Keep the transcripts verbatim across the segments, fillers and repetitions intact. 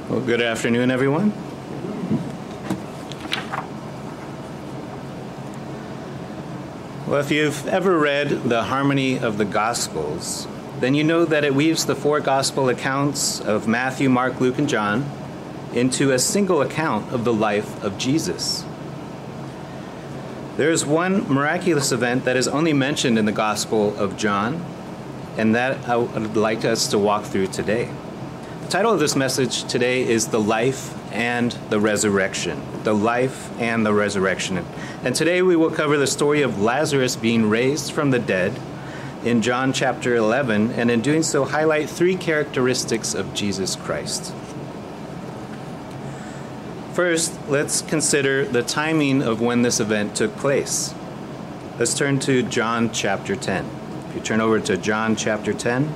Well, good afternoon, everyone. Well, if you've ever read the Harmony of the Gospels, then you know that it weaves the four gospel accounts of Matthew, Mark, Luke, and John into a single account of the life of Jesus. There is one miraculous event that is only mentioned in the Gospel of John, and that I would like us to walk through today. The title of this message today is The Life and the Resurrection. The Life and the Resurrection. And today we will cover the story of Lazarus being raised from the dead in John chapter eleven, and in doing so highlight three characteristics of Jesus Christ. First, let's consider the timing of when this event took place. Let's turn to John chapter ten. If you turn over to John chapter ten.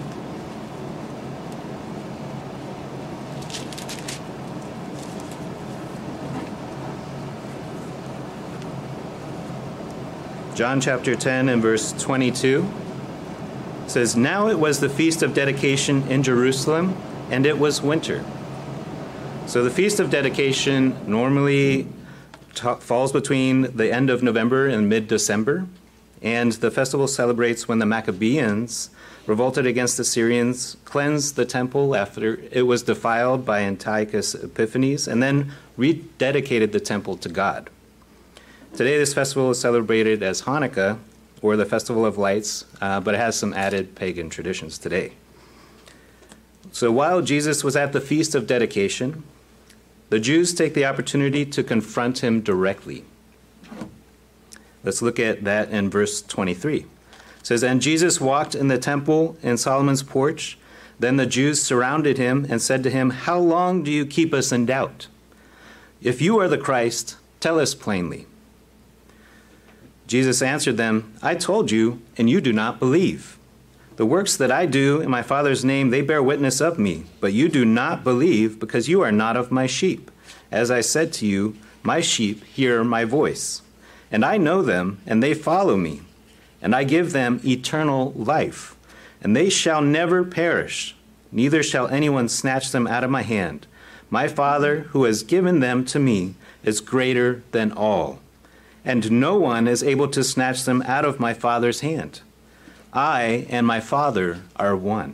John chapter ten and verse twenty-two says, "Now it was the feast of dedication in Jerusalem, and it was winter." So the feast of dedication normally ta- falls between the end of November and mid-December, and the festival celebrates when the Maccabeans revolted against the Syrians, cleansed the temple after it was defiled by Antiochus Epiphanes, and then rededicated the temple to God. Today, this festival is celebrated as Hanukkah, or the Festival of Lights, uh, but it has some added pagan traditions today. So while Jesus was at the Feast of Dedication, the Jews take the opportunity to confront him directly. Let's look at that in verse twenty-three. It says, "And Jesus walked in the temple in Solomon's porch. Then the Jews surrounded him and said to him, 'How long do you keep us in doubt? If you are the Christ, tell us plainly.' Jesus answered them, 'I told you, and you do not believe. The works that I do in my Father's name, they bear witness of me, but you do not believe because you are not of my sheep. As I said to you, my sheep hear my voice, and I know them, and they follow me, and I give them eternal life, and they shall never perish, neither shall anyone snatch them out of my hand. My Father, who has given them to me, is greater than all, and no one is able to snatch them out of my Father's hand. I and my Father are one.'"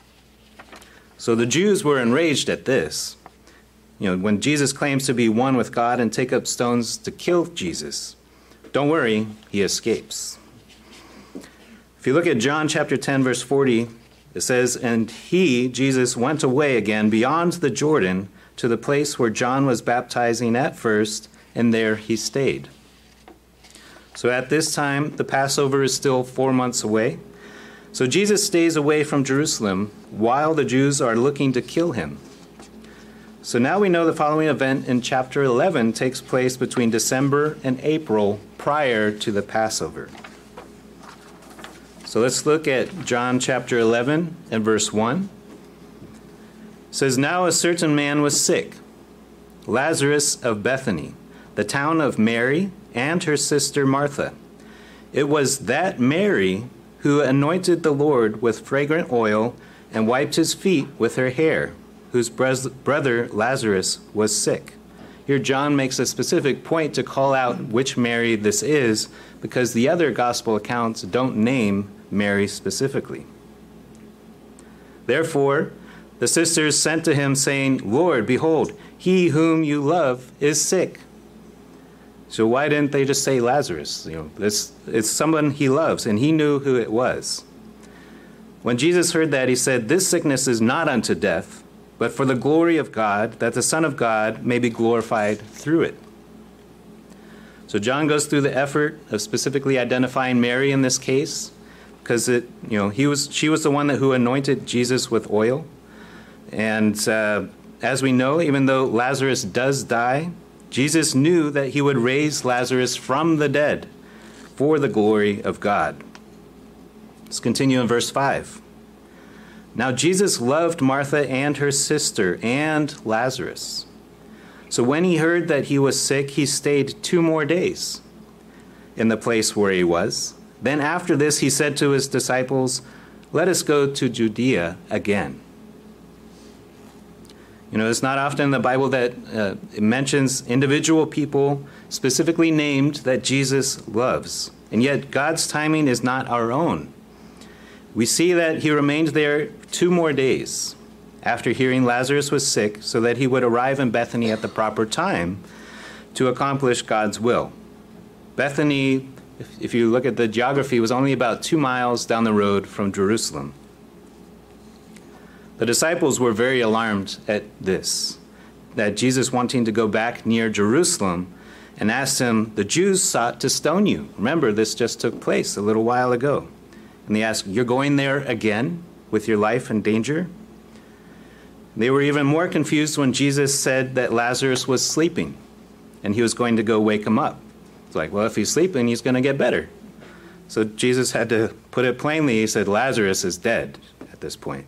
So the Jews were enraged at this. You know, when Jesus claims to be one with God and take up stones to kill Jesus, don't worry, he escapes. If you look at John chapter ten, verse forty, it says, "And he, Jesus, went away again beyond the Jordan to the place where John was baptizing at first, and there he stayed." So at this time, the Passover is still four months away. So Jesus stays away from Jerusalem while the Jews are looking to kill him. So now we know the following event in chapter eleven takes place between December and April prior to the Passover. So let's look at John chapter eleven and verse one. It says, "Now a certain man was sick, Lazarus of Bethany, the town of Mary and her sister Martha. It was that Mary who anointed the Lord with fragrant oil and wiped his feet with her hair, whose brother Lazarus was sick." Here John makes a specific point to call out which Mary this is, because the other gospel accounts don't name Mary specifically. "Therefore, the sisters sent to him, saying, 'Lord, behold, he whom you love is sick.'" So why didn't they just say Lazarus? You know, it's, it's someone he loves, and he knew who it was. When Jesus heard that, he said, "This sickness is not unto death, but for the glory of God, that the Son of God may be glorified through it." So John goes through the effort of specifically identifying Mary in this case, because it, you know, he was she was the one that who anointed Jesus with oil. And uh, as we know, even though Lazarus does die, Jesus knew that he would raise Lazarus from the dead for the glory of God. Let's continue in verse five. "Now Jesus loved Martha and her sister and Lazarus. So when he heard that he was sick, he stayed two more days in the place where he was. Then after this, he said to his disciples, 'Let us go to Judea again.'" You know, it's not often in the Bible that uh, it mentions individual people specifically named that Jesus loves. And yet God's timing is not our own. We see that he remained there two more days after hearing Lazarus was sick so that he would arrive in Bethany at the proper time to accomplish God's will. Bethany, if, if you look at the geography, was only about two miles down the road from Jerusalem. The disciples were very alarmed at this, that Jesus wanting to go back near Jerusalem, and asked him, the Jews sought to stone you. Remember, this just took place a little while ago. And they asked, you're going there again with your life in danger? They were even more confused when Jesus said that Lazarus was sleeping and he was going to go wake him up. It's like, well, if he's sleeping, he's going to get better. So Jesus had to put it plainly. He said, Lazarus is dead at this point.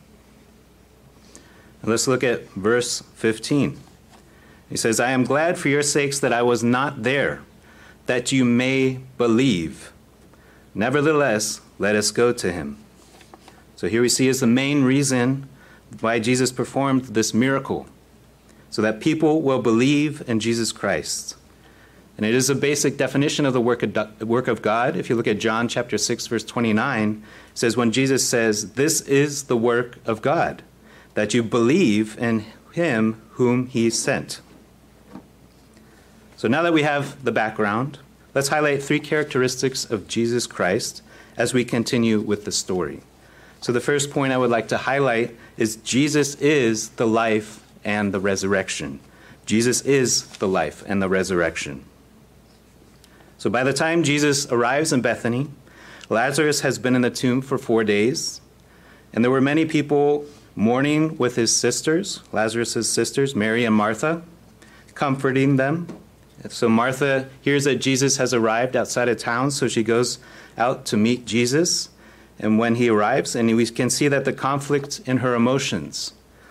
And let's look at verse fifteen. He says, I am glad for your sakes that I was not there, that you may believe. Nevertheless, let us go to him. So here we see is the main reason why Jesus performed this miracle, so that people will believe in Jesus Christ. And it is a basic definition of the work of, work of God. If you look at John chapter six, verse twenty-nine, it says when Jesus says, this is the work of God, that you believe in him whom he sent. So now that we have the background, let's highlight three characteristics of Jesus Christ as we continue with the story. So the first point I would like to highlight is Jesus is the life and the resurrection. Jesus is the life and the resurrection. So by the time Jesus arrives in Bethany, Lazarus has been in the tomb for four days, and there were many people mourning with his sisters, Lazarus' sisters, Mary and Martha, comforting them. So Martha hears that Jesus has arrived outside of town, so she goes out to meet Jesus. And when he arrives, and we can see that the conflict in her emotions,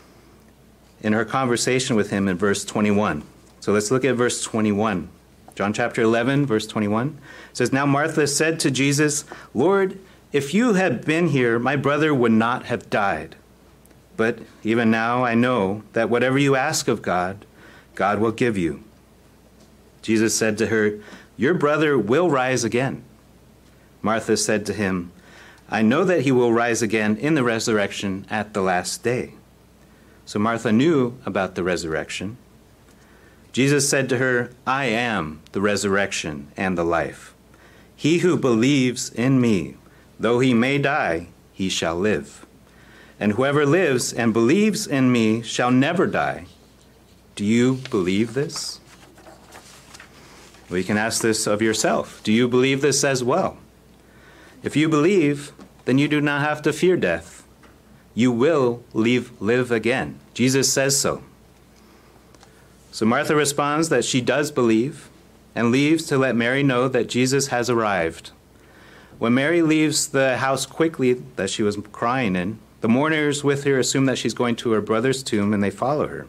in her conversation with him in verse twenty-one. So let's look at verse twenty-one. John chapter eleven, verse twenty-one. It says, now Martha said to Jesus, Lord, if you had been here, my brother would not have died. But even now I know that whatever you ask of God, God will give you. Jesus said to her, your brother will rise again. Martha said to him, I know that he will rise again in the resurrection at the last day. So Martha knew about the resurrection. Jesus said to her, I am the resurrection and the life. He who believes in me, though he may die, he shall live. And whoever lives and believes in me shall never die. Do you believe this? Well, you can ask this of yourself. Do you believe this as well? If you believe, then you do not have to fear death. You will leave, live again. Jesus says so. So Martha responds that she does believe and leaves to let Mary know that Jesus has arrived. When Mary leaves the house quickly that she was crying in, the mourners with her assume that she's going to her brother's tomb and they follow her.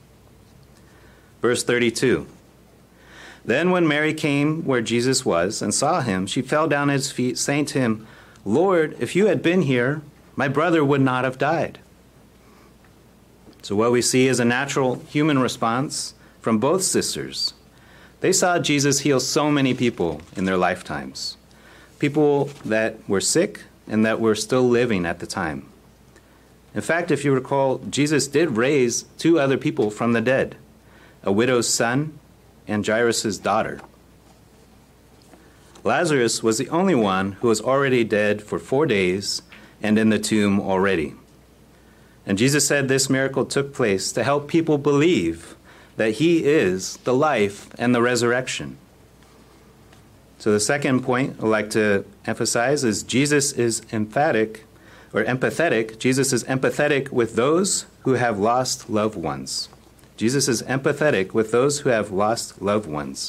Verse thirty-two. Then when Mary came where Jesus was and saw him, she fell down at his feet, saying to him, Lord, if you had been here, my brother would not have died. So what we see is a natural human response from both sisters. They saw Jesus heal so many people in their lifetimes, people that were sick and that were still living at the time. In fact, if you recall, Jesus did raise two other people from the dead, a widow's son and Jairus' daughter. Lazarus was the only one who was already dead for four days and in the tomb already. And Jesus said this miracle took place to help people believe that he is the life and the resurrection. So the second point I'd like to emphasize is Jesus is emphatic or empathetic. Jesus is empathetic with those who have lost loved ones. Jesus is empathetic with those who have lost loved ones.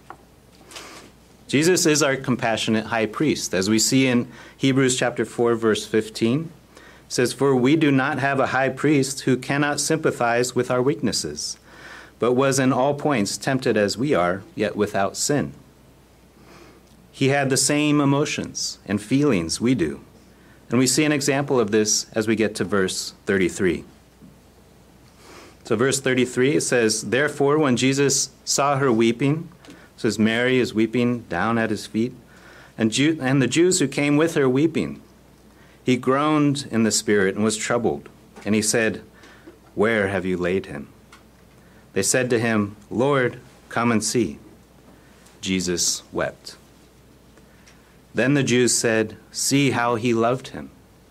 Jesus is our compassionate high priest, as we see in Hebrews chapter four, verse fifteen. It says, for we do not have a high priest who cannot sympathize with our weaknesses, but was in all points tempted as we are, yet without sin. He had the same emotions and feelings we do. And we see an example of this as we get to verse thirty-three. So verse thirty-three, it says, "Therefore, when Jesus saw her weeping," it says Mary is weeping down at his feet, and, Jew, and the Jews who came with her weeping, he groaned in the spirit and was troubled. And he said, "Where have you laid him?" They said to him, "Lord, come and see." Jesus wept. Then the Jews said, "See how he loved him."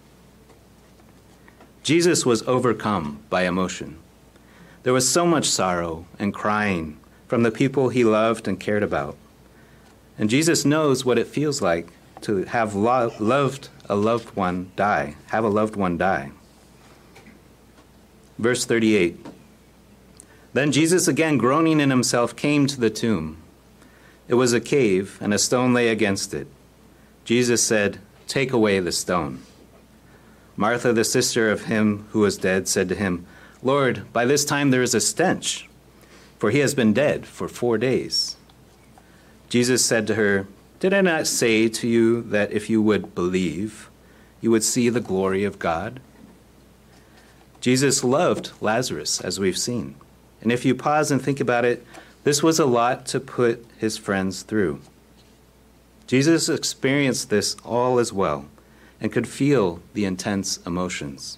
Jesus was overcome by emotion. There was so much sorrow and crying from the people he loved and cared about. And Jesus knows what it feels like to have lo- loved a loved one die, have a loved one die. Verse thirty-eight, "Then Jesus, again groaning in himself, came to the tomb. It was a cave, and a stone lay against it. Jesus said, 'Take away the stone.' Martha, the sister of him who was dead, said to him, 'Lord, by this time there is a stench, for he has been dead for four days.' Jesus said to her, 'Did I not say to you that if you would believe, you would see the glory of God?'" Jesus loved Lazarus, as we've seen. And if you pause and think about it, this was a lot to put his friends through. Jesus experienced this all as well and could feel the intense emotions.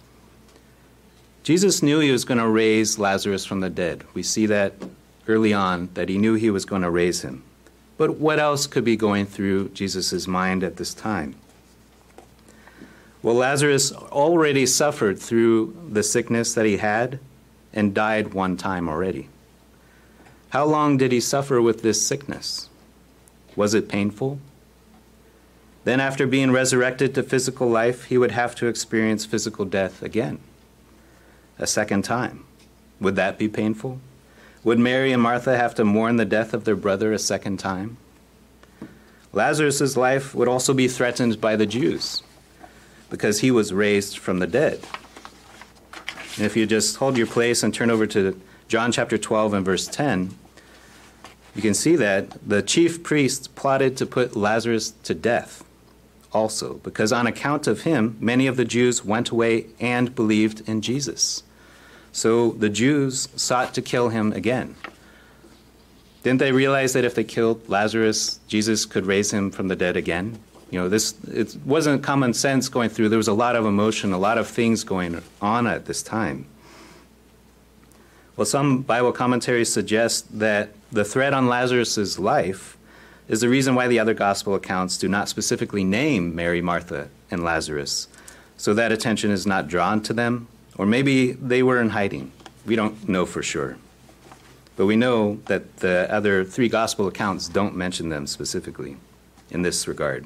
Jesus knew he was going to raise Lazarus from the dead. We see that early on, that he knew he was going to raise him. But what else could be going through Jesus' mind at this time? Well, Lazarus already suffered through the sickness that he had and died one time already. How long did he suffer with this sickness? Was it painful? Then after being resurrected to physical life, he would have to experience physical death again, a second time. Would that be painful? Would Mary and Martha have to mourn the death of their brother a second time? Lazarus' life would also be threatened by the Jews because he was raised from the dead. And if you just hold your place and turn over to John chapter twelve and verse ten, you can see that the chief priests plotted to put Lazarus to death also, because on account of him, many of the Jews went away and believed in Jesus. So the Jews sought to kill him again. Didn't they realize that if they killed Lazarus, Jesus could raise him from the dead again? You know, this it wasn't common sense going through. There was a lot of emotion, a lot of things going on at this time. Well, some Bible commentaries suggest that the threat on Lazarus' life is the reason why the other gospel accounts do not specifically name Mary, Martha, and Lazarus, so that attention is not drawn to them, or maybe they were in hiding. We don't know for sure. But we know that the other three gospel accounts don't mention them specifically in this regard.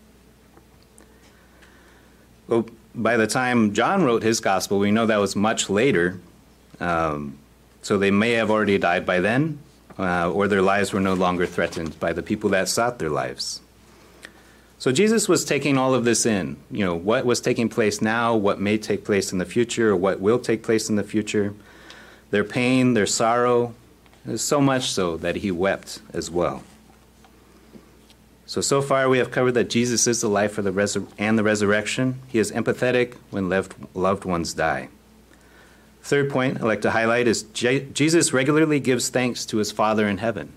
Well, by the time John wrote his gospel, we know that was much later, um, so they may have already died by then, uh, or their lives were no longer threatened by the people that sought their lives. So Jesus was taking all of this in, you know, what was taking place now, what may take place in the future, or what will take place in the future, their pain, their sorrow, so much so that he wept as well. So, so far we have covered that Jesus is the life of the resur- and the resurrection. He is empathetic when loved, loved ones die. Third point I'd like to highlight is Je- Jesus regularly gives thanks to his Father in heaven.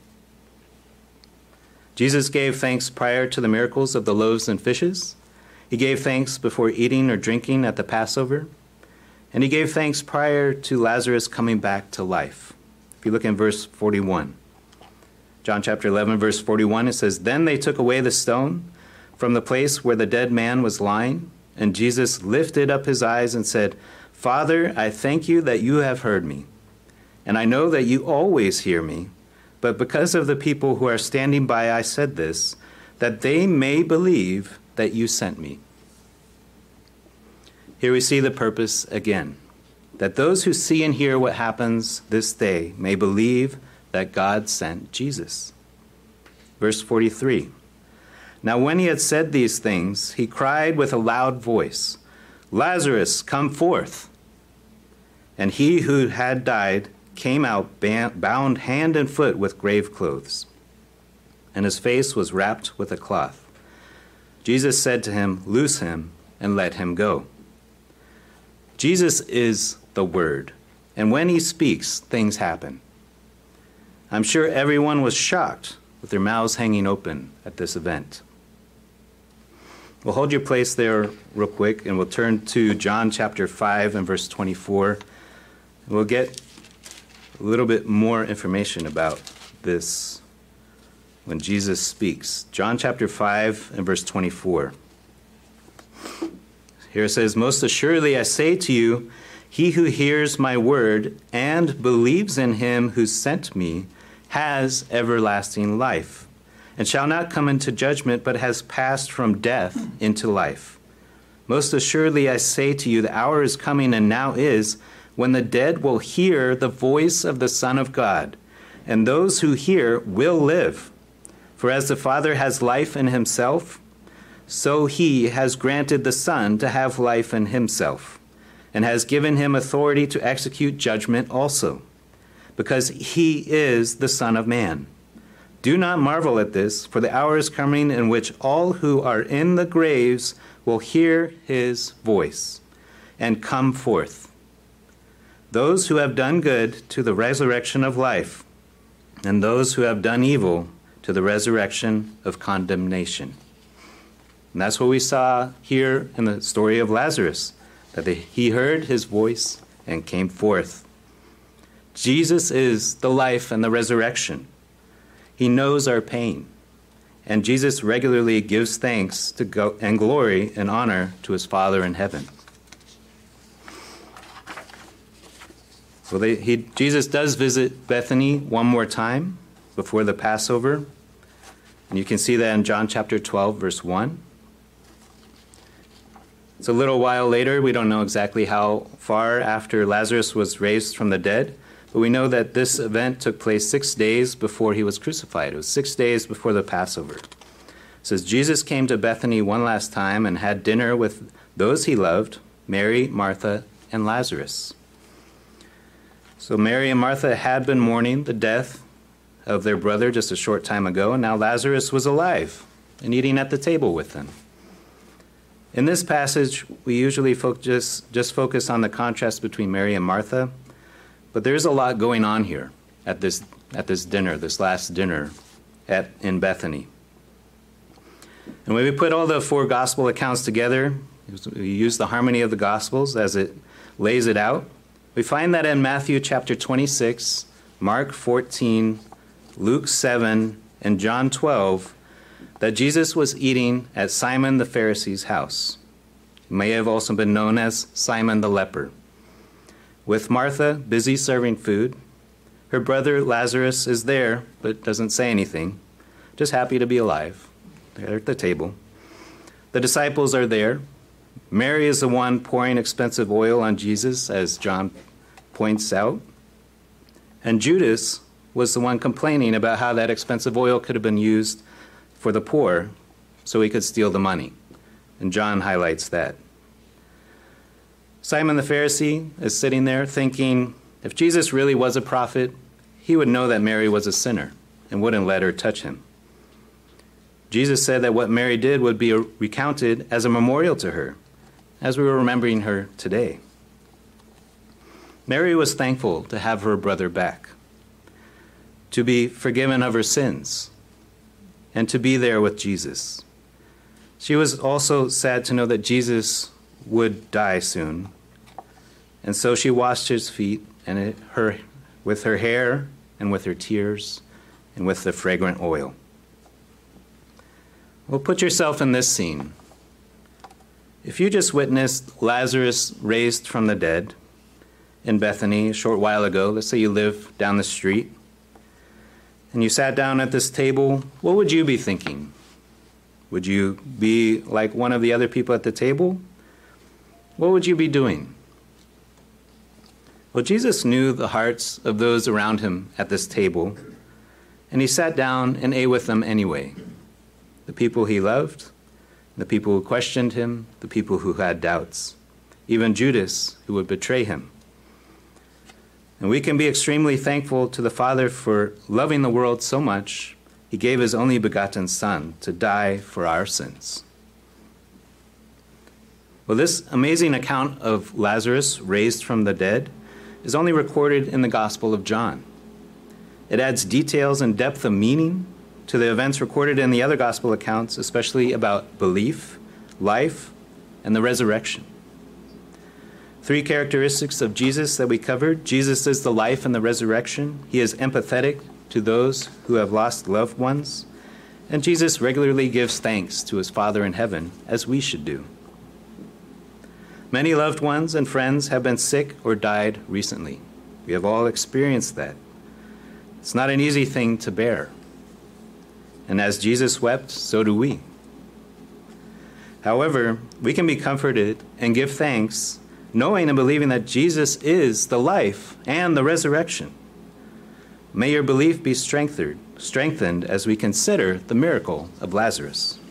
Jesus gave thanks prior to the miracles of the loaves and fishes. He gave thanks before eating or drinking at the Passover. And he gave thanks prior to Lazarus coming back to life. If you look in verse forty-one. John chapter eleven, verse forty-one, it says, "Then they took away the stone from the place where the dead man was lying, and Jesus lifted up his eyes and said, 'Father, I thank you that you have heard me, and I know that you always hear me, but because of the people who are standing by I said this, that they may believe that you sent me.'" Here we see the purpose again, that those who see and hear what happens this day may believe that God sent Jesus. Verse forty-three, "Now when he had said these things, he cried with a loud voice, 'Lazarus, come forth!' And he who had died came out bound hand and foot with grave clothes, and his face was wrapped with a cloth. Jesus said to him, 'Loose him and let him go.'" Jesus is the Word. And when he speaks, things happen. I'm sure everyone was shocked with their mouths hanging open at this event. We'll hold your place there real quick, and we'll turn to John chapter five and verse twenty-four. We'll get a little bit more information about this when Jesus speaks. John chapter five and verse twenty-four. Here it says, "Most assuredly I say to you, he who hears my word and believes in him who sent me has everlasting life, and shall not come into judgment, but has passed from death into life. Most assuredly I say to you, the hour is coming, and now is, when the dead will hear the voice of the Son of God, and those who hear will live. For as the Father has life in himself, so he has granted the Son to have life in himself, and has given him authority to execute judgment also, because he is the Son of Man. Do not marvel at this, for the hour is coming in which all who are in the graves will hear his voice and come forth. Those who have done good to the resurrection of life, and those who have done evil to the resurrection of condemnation." And that's what we saw here in the story of Lazarus, that they, he heard his voice and came forth. Jesus is the life and the resurrection. He knows our pain, and Jesus regularly gives thanks to go, and glory and honor to his Father in heaven. Well, they, he, Jesus does visit Bethany one more time before the Passover, and you can see that in John chapter twelve, verse one. It's a little while later. We don't know exactly how far after Lazarus was raised from the dead, but we know that this event took place six days before he was crucified. It was six days before the Passover. It says, Jesus came to Bethany one last time and had dinner with those he loved, Mary, Martha, and Lazarus. So Mary and Martha had been mourning the death of their brother just a short time ago, and now Lazarus was alive and eating at the table with them. In this passage, we usually focus, just focus on the contrast between Mary and Martha, but there's a lot going on here at this at this dinner, this last dinner at in Bethany. And when we put all the four gospel accounts together, we use the harmony of the gospels as it lays it out, we find that in Matthew chapter twenty-six, Mark fourteen, Luke seven, and John twelve, that Jesus was eating at Simon the Pharisee's house. He may have also been known as Simon the leper, with Martha busy serving food. Her brother Lazarus is there, but doesn't say anything, just happy to be alive. They're at the table. The disciples are there. Mary is the one pouring expensive oil on Jesus, as John points out. And Judas was the one complaining about how that expensive oil could have been used for the poor so he could steal the money. And John highlights that. Simon the Pharisee is sitting there thinking, if Jesus really was a prophet, he would know that Mary was a sinner and wouldn't let her touch him. Jesus said that what Mary did would be recounted as a memorial to her, as we were remembering her today. Mary was thankful to have her brother back, to be forgiven of her sins, and to be there with Jesus. She was also sad to know that Jesus would die soon, and so she washed his feet and it, her with her hair and with her tears and with the fragrant oil. Well, put yourself in this scene. If you just witnessed Lazarus raised from the dead in Bethany a short while ago, let's say you live down the street, and you sat down at this table, what would you be thinking? Would you be like one of the other people at the table? What would you be doing? Well, Jesus knew the hearts of those around him at this table, and he sat down and ate with them anyway. The people he loved, the people who questioned him, the people who had doubts, even Judas, who would betray him. And we can be extremely thankful to the Father for loving the world so much, he gave his only begotten Son to die for our sins. Well, this amazing account of Lazarus raised from the dead is only recorded in the Gospel of John. It adds details and depth of meaning to the events recorded in the other Gospel accounts, especially about belief, life, and the resurrection. Three characteristics of Jesus that we covered. Jesus is the life and the resurrection. He is empathetic to those who have lost loved ones. And Jesus regularly gives thanks to his Father in heaven, as we should do. Many loved ones and friends have been sick or died recently. We have all experienced that. It's not an easy thing to bear. And as Jesus wept, so do we. However, we can be comforted and give thanks, knowing and believing that Jesus is the life and the resurrection. May your belief be strengthened, strengthened as we consider the miracle of Lazarus.